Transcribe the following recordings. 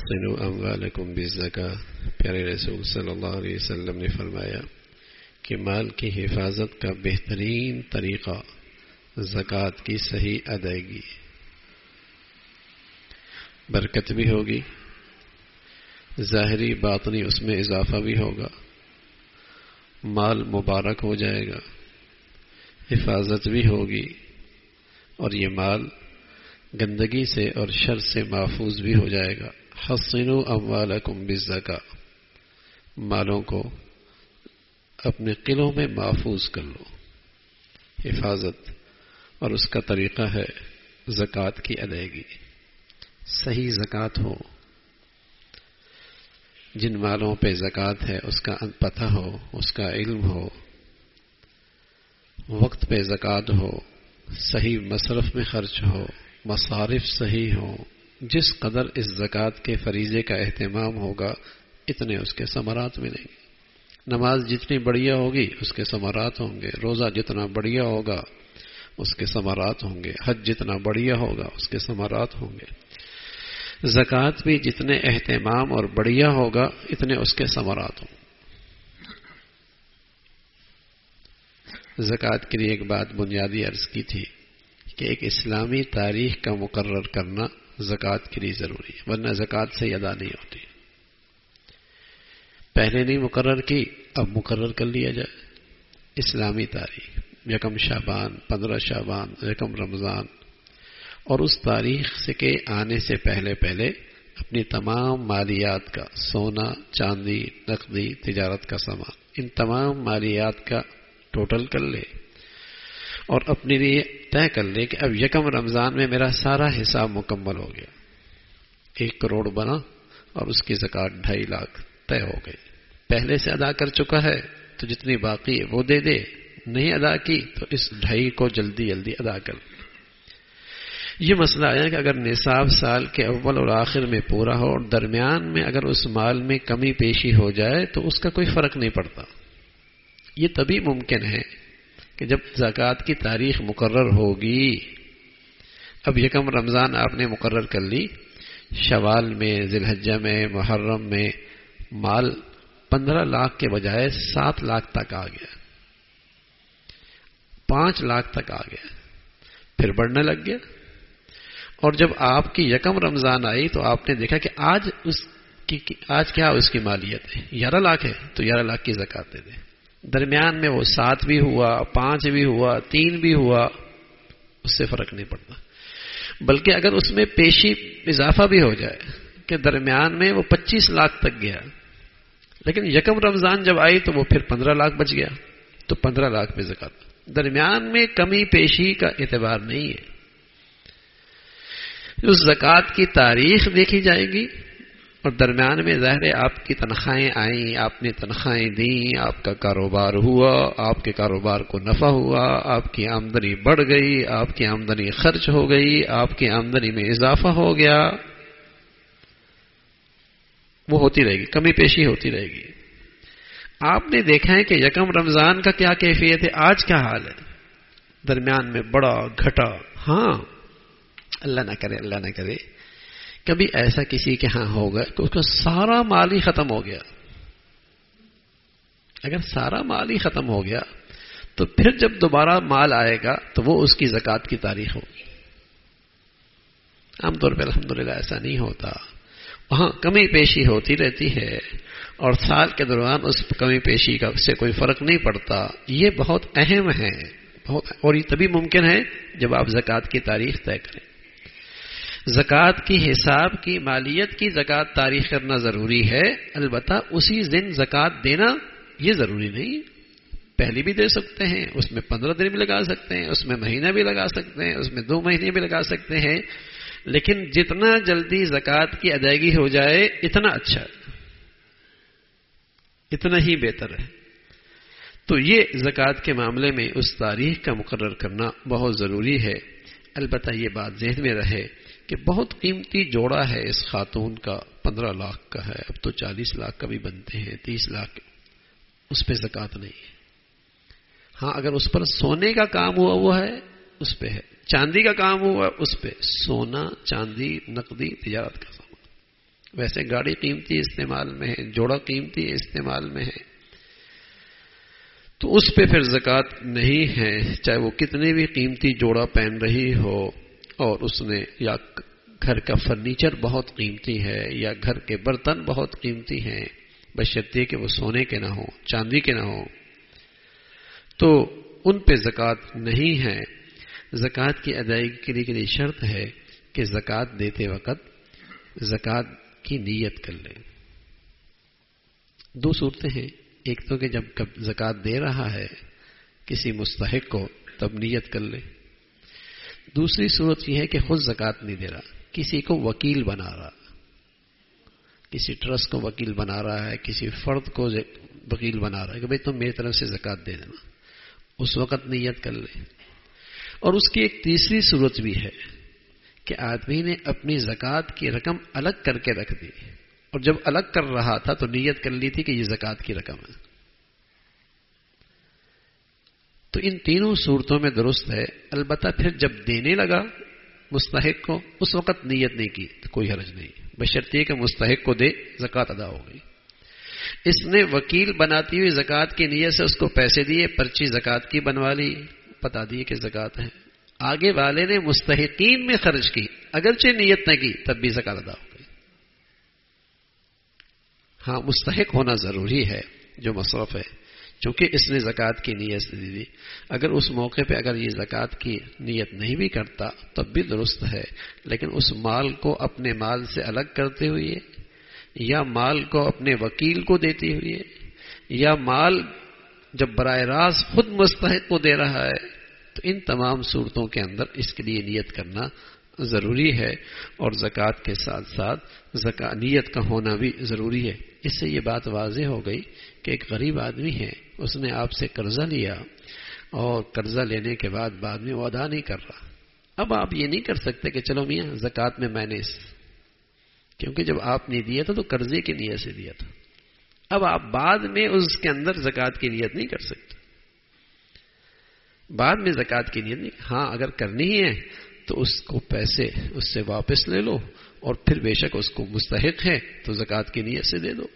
حصنوا اموالکم بالزکاۃ، پیارے رسول صلی اللہ علیہ وسلم نے فرمایا کہ مال کی حفاظت کا بہترین طریقہ زکوٰۃ کی صحیح ادائیگی، برکت بھی ہوگی، ظاہری باطنی اس میں اضافہ بھی ہوگا، مال مبارک ہو جائے گا، حفاظت بھی ہوگی، اور یہ مال گندگی سے اور شر سے محفوظ بھی ہو جائے گا۔ حصنوا اموالکم بالزکاۃ، مالوں کو اپنے قلعوں میں محفوظ کر لو، حفاظت، اور اس کا طریقہ ہے زکوٰۃ کی ادائیگی، صحیح زکوٰۃ ہو، جن مالوں پہ زکوٰۃ ہے اس کا پتہ ہو، اس کا علم ہو، وقت پہ زکوٰۃ ہو، صحیح مصرف میں خرچ ہو، مصارف صحیح ہوں، جس قدر اس زکوٰۃ کے فریضے کا اہتمام ہوگا اتنے اس کے ثمرات ملیں گے۔ نماز جتنی بڑھیا ہوگی اس کے ثمرات ہوں گے، روزہ جتنا بڑھیا ہوگا اس کے ثمرات ہوں گے، حج جتنا بڑھیا ہوگا اس کے ثمرات ہوں گے، زکوٰۃ بھی جتنے اہتمام اور بڑھیا ہوگا اتنے اس کے ثمرات ہوں گے۔ زکوٰۃ کے لیے ایک بات بنیادی عرض کی تھی کہ ایک اسلامی تاریخ کا مقرر کرنا زکوٰۃ کے لیے ضروری ہے، ورنہ زکوٰۃ سے ادا نہیں ہوتی۔ پہلے نہیں مقرر کی، اب مقرر کر لیا جائے۔ اسلامی تاریخ، یکم شعبان، 15 شعبان، یکم رمضان، اور اس تاریخ سے کے آنے سے پہلے اپنی تمام مالیات کا، سونا، چاندی، نقدی، تجارت کا سامان، ان تمام مالیات کا ٹوٹل کر لے اور اپنے لیے طے کر لے کہ اب یکم رمضان میں میرا سارا حساب مکمل ہو گیا، 1 کروڑ بنا اور اس کی زکوٰۃ 2.5 لاکھ طے ہو گئی۔ پہلے سے ادا کر چکا ہے تو جتنی باقی ہے وہ دے دے، نہیں ادا کی تو اس 2.5 کو جلدی ادا کر۔ یہ مسئلہ آیا کہ اگر نصاب سال کے اول اور آخر میں پورا ہو اور درمیان میں اگر اس مال میں کمی پیشی ہو جائے تو اس کا کوئی فرق نہیں پڑتا۔ یہ تبھی ممکن ہے کہ جب زکوٰۃ کی تاریخ مقرر ہوگی۔ اب یکم رمضان آپ نے مقرر کر لی، شوال میں، ذی الحجہ میں، محرم میں مال 15 لاکھ کے بجائے 7 لاکھ تک آ گیا، 5 لاکھ تک آ گیا، پھر بڑھنے لگ گیا۔ اور جب آپ کی یکم رمضان آئی تو آپ نے دیکھا کہ آج کیا اس کی مالیت ہے، 11 لاکھ ہے تو 11 لاکھ کی زکوٰۃ دے دے۔ درمیان میں وہ 7 بھی ہوا، 5 بھی ہوا، 3 بھی ہوا، اس سے فرق نہیں پڑتا۔ بلکہ اگر اس میں پیشی اضافہ بھی ہو جائے کہ درمیان میں وہ 25 لاکھ تک گیا، لیکن یکم رمضان جب آئی تو وہ پھر 15 لاکھ بچ گیا، تو 15 لاکھ میں زکوٰۃ۔ درمیان میں کمی پیشی کا اعتبار نہیں ہے۔ اس زکوٰۃ کی تاریخ دیکھی جائے گی، اور درمیان میں ظاہر ہے آپ کی تنخواہیں آئیں، آپ نے تنخواہیں دیں، آپ کا کاروبار ہوا، آپ کے کاروبار کو نفع ہوا، آپ کی آمدنی بڑھ گئی، آپ کی آمدنی خرچ ہو گئی، آپ کی آمدنی میں اضافہ ہو گیا، وہ ہوتی رہے گی، کمی پیشی ہوتی رہے گی۔ آپ نے دیکھا ہے کہ یکم رمضان کا کیا کیفیت ہے، آج کیا حال ہے، درمیان میں بڑا گھٹا۔ ہاں، اللہ نہ کرے کبھی ایسا کسی کے ہاں ہوگا کہ اس کا سارا مال ہی ختم ہو گیا۔ اگر سارا مال ہی ختم ہو گیا تو پھر جب دوبارہ مال آئے گا تو وہ اس کی زکوٰۃ کی تاریخ ہوگی۔ عام طور پہ الحمدللہ ایسا نہیں ہوتا، وہاں کمی پیشی ہوتی رہتی ہے اور سال کے دوران اس کمی پیشی کا سے کوئی فرق نہیں پڑتا۔ یہ بہت اہم ہے، اور یہ تبھی ممکن ہے جب آپ زکوٰۃ کی تاریخ طے کریں۔ زکوٰۃ کی حساب کی، مالیت کی زکوٰۃ تاریخ کرنا ضروری ہے، البتہ اسی دن زکوٰۃ دینا یہ ضروری نہیں۔ پہلی بھی دے سکتے ہیں، اس میں 15 دن بھی لگا سکتے ہیں، اس میں مہینہ بھی لگا سکتے ہیں، اس میں 2 مہینے بھی لگا سکتے ہیں، لیکن جتنا جلدی زکوٰۃ کی ادائیگی ہو جائے اتنا اچھا ہے، اتنا ہی بہتر ہے۔ تو یہ زکوٰۃ کے معاملے میں اس تاریخ کا مقرر کرنا بہت ضروری ہے۔ البتہ یہ بات ذہن میں رہے کہ بہت قیمتی جوڑا ہے اس خاتون کا، 15 لاکھ کا ہے، اب تو 40 لاکھ کا بھی بنتے ہیں، 30 لاکھ، اس پہ زکوٰۃ نہیں ہے۔ ہاں، اگر اس پر سونے کا کام ہوا ہے اس پہ ہے، چاندی کا کام ہوا اس پہ، سونا، چاندی، نقدی، تجارت کا سامان، ویسے گاڑی قیمتی استعمال میں ہے، جوڑا قیمتی استعمال میں ہے، تو اس پہ پھر زکوٰۃ نہیں ہے، چاہے وہ کتنے بھی قیمتی جوڑا پہن رہی ہو، اور اس نے یا گھر کا فرنیچر بہت قیمتی ہے یا گھر کے برتن بہت قیمتی ہیں، بشرطیے کہ وہ سونے کے نہ ہو، چاندی کے نہ ہو، تو ان پہ زکوٰۃ نہیں ہے۔ زکوٰۃ کی ادائیگی کے لیے شرط ہے کہ زکوٰۃ دیتے وقت زکوٰۃ کی نیت کر لیں۔ دو صورتیں ہیں، ایک تو کہ جب زکوٰۃ دے رہا ہے کسی مستحق کو تب نیت کر لے، دوسری صورت یہ ہے کہ خود زکوٰۃ نہیں دے رہا، کسی کو وکیل بنا رہا، کسی ٹرسٹ کو وکیل بنا رہا ہے، کسی فرد کو وکیل بنا رہا ہے کہ بھئی تم میری طرف سے زکوٰۃ دے دینا، اس وقت نیت کر لے۔ اور اس کی ایک تیسری صورت بھی ہے کہ آدمی نے اپنی زکوٰۃ کی رقم الگ کر کے رکھ دی، اور جب الگ کر رہا تھا تو نیت کر لی تھی کہ یہ زکوٰۃ کی رقم ہے۔ تو ان تینوں صورتوں میں درست ہے، البتہ پھر جب دینے لگا مستحق کو اس وقت نیت نہیں کی تو کوئی حرج نہیں، بشرطیے کہ مستحق کو دے، زکوٰۃ ادا ہو گئی۔ اس نے وکیل بناتی ہوئی زکوٰۃ کی نیت سے اس کو پیسے دیے، پرچی زکوٰۃ کی بنوا لی، بتا دیے کہ زکوٰۃ ہے، آگے والے نے مستحقین میں خرچ کی، اگرچہ نیت نہ کی تب بھی زکوٰۃ ادا ہو گئی۔ ہاں مستحق ہونا ضروری ہے جو مصرف ہے، چونکہ اس نے زکوٰۃ کی نیت سے دی، اگر اس موقع پہ اگر یہ زکوٰۃ کی نیت نہیں بھی کرتا تب بھی درست ہے، لیکن اس مال کو اپنے مال سے الگ کرتے ہوئے یا مال کو اپنے وکیل کو دیتے ہوئے یا مال جب براہ راست خود مستحق کو دے رہا ہے، تو ان تمام صورتوں کے اندر اس کے لیے نیت کرنا ضروری ہے، اور زکوٰۃ کے ساتھ ساتھ نیت کا ہونا بھی ضروری ہے۔ اس سے یہ بات واضح ہو گئی کہ ایک غریب آدمی ہے، اس نے آپ سے قرضہ لیا اور قرضہ لینے کے بعد میں وہ ادا نہیں کر رہا، اب آپ یہ نہیں کر سکتے کہ چلو میاں زکوٰۃ میں نے کیونکہ جب آپ نے دیا تھا تو قرضے کی نیت سے دیا تھا، اب آپ بعد میں اس کے اندر زکوٰۃ کی نیت نہیں کر سکتے، بعد میں زکوٰۃ کی نیت نہیں، ہاں اگر کرنی ہے تو اس کو پیسے اس سے واپس لے لو، اور پھر بے شک اس کو مستحق ہے تو زکوٰۃ کی نیت سے دے دو،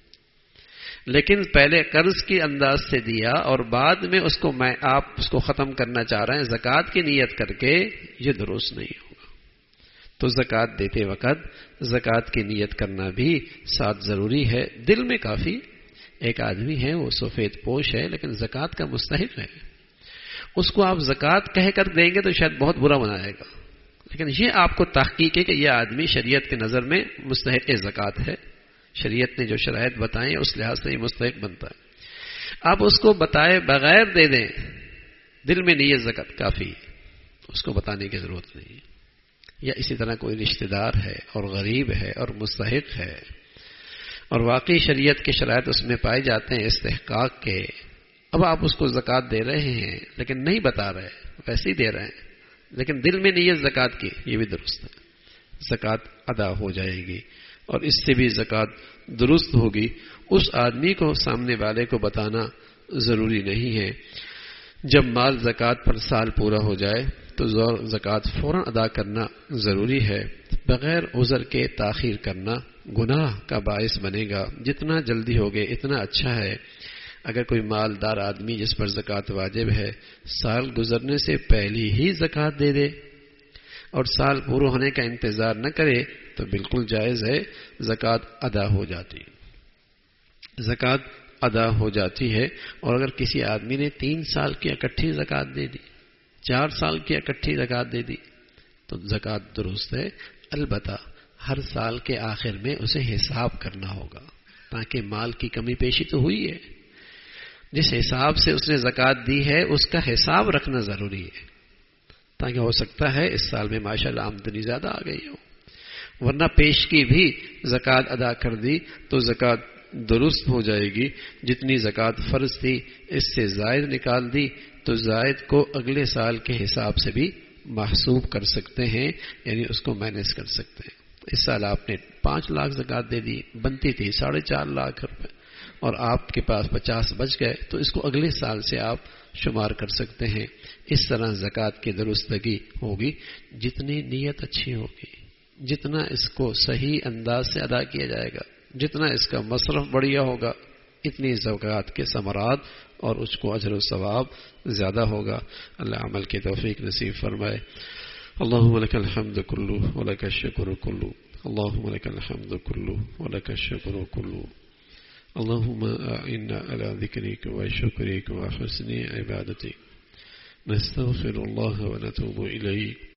لیکن پہلے قرض کی انداز سے دیا اور بعد میں آپ اس کو ختم کرنا چاہ رہے ہیں زکوٰۃ کی نیت کر کے، یہ درست نہیں ہوگا۔ تو زکوٰۃ دیتے وقت زکوٰۃ کی نیت کرنا بھی ساتھ ضروری ہے۔ دل میں کافی، ایک آدمی ہے وہ سفید پوش ہے لیکن زکوٰۃ کا مستحق ہے، اس کو آپ زکوٰۃ کہہ کر دیں گے تو شاید بہت برا منائے گا، لیکن یہ آپ کو تحقیق ہے کہ یہ آدمی شریعت کے نظر میں مستحق زکوٰۃ ہے، شریعت نے جو شرائط بتائیں اس لحاظ سے یہ مستحق بنتا ہے۔ آپ اس کو بتائے بغیر دے دیں، دل میں نیت زکوٰۃ کافی، اس کو بتانے کی ضرورت نہیں۔ یا اسی طرح کوئی رشتہ دار ہے اور غریب ہے اور مستحق ہے اور واقعی شریعت کے شرائط اس میں پائے جاتے ہیں استحقاق کے، اب آپ اس کو زکوٰۃ دے رہے ہیں لیکن نہیں بتا رہے، ویسے ہی دے رہے ہیں لیکن دل میں نیت زکوٰۃ کی، یہ بھی درست ہے، زکوٰۃ ادا ہو جائے گی اور اس سے بھی زکوٰۃ درست ہوگی۔ اس آدمی کو سامنے والے کو بتانا ضروری نہیں ہے۔ جب مال زکوٰۃ پر سال پورا ہو جائے تو زکوٰۃ فوراً ادا کرنا ضروری ہے، بغیر عذر کے تاخیر کرنا گناہ کا باعث بنے گا، جتنا جلدی ہوگے اتنا اچھا ہے۔ اگر کوئی مالدار آدمی جس پر زکوٰۃ واجب ہے سال گزرنے سے پہلے ہی زکوٰۃ دے دے اور سال پورا ہونے کا انتظار نہ کرے تو بالکل جائز ہے، زکوٰۃ ادا ہو جاتی ہے، زکوٰۃ ادا ہو جاتی ہے۔ اور اگر کسی آدمی نے 3 سال کی اکٹھی زکوٰۃ دے دی، 4 سال کی اکٹھی زکوٰۃ دے دی تو زکوٰۃ درست ہے، البتہ ہر سال کے آخر میں اسے حساب کرنا ہوگا، تاکہ مال کی کمی پیشی تو ہوئی ہے، جس حساب سے اس نے زکوٰۃ دی ہے اس کا حساب رکھنا ضروری ہے، تاکہ ہو سکتا ہے اس سال میں ماشاءاللہ آمدنی زیادہ آ گئی ہو، ورنہ پیش کی بھی زکوٰۃ ادا کر دی تو زکوٰۃ درست ہو جائے گی۔ جتنی زکوٰۃ فرض تھی اس سے زائد نکال دی تو زائد کو اگلے سال کے حساب سے بھی محسوب کر سکتے ہیں، یعنی اس کو مینیج کر سکتے ہیں۔ اس سال آپ نے 5 لاکھ زکوٰۃ دے دی، بنتی تھی 4.5 لاکھ روپے، اور آپ کے پاس 50 بچ گئے تو اس کو اگلے سال سے آپ شمار کر سکتے ہیں۔ اس طرح زکوٰۃ کی درستگی ہوگی، جتنی نیت اچھی ہوگی جتنا اس کو صحیح انداز سے ادا کیا جائے گا، جتنا اس کا مصرف بڑھیا ہوگا، اتنی زکوٰۃ کے ثمرات اور اس کو اجر و ثواب زیادہ ہوگا۔ اللہ عمل کی توفیق نصیب فرمائے۔ اللہم لک الحمد کلو ولک الشکر کلو، اللہم لک الحمد کلو ولک الشکر کلو، اللہم اعنا علی ذکرک وشکرک وحسن عبادتک، نستغفر اللہ ونتوب الیک۔